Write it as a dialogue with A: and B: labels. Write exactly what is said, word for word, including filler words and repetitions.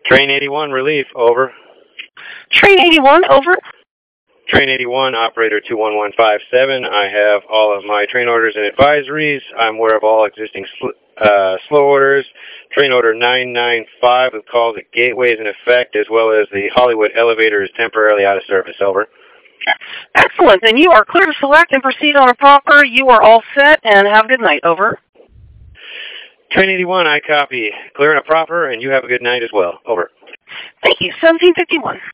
A: Train eighty-one, relief, over.
B: Train eighty-one, over.
A: Train eighty-one, operator two one one five seven. I have all of my train orders and advisories. I'm aware of all existing sl uh, slow orders. Train order nine nine five with calls at gateways in effect, as well as the Hollywood elevator is temporarily out of service, over.
B: Excellent. Then you are clear to select and proceed on a proper. You are all set, and have a good night, over.
A: Train eighty-one, I copy. Clear and a proper, and you have a good night as well, over.
B: Thank you. seventeen fifty-one.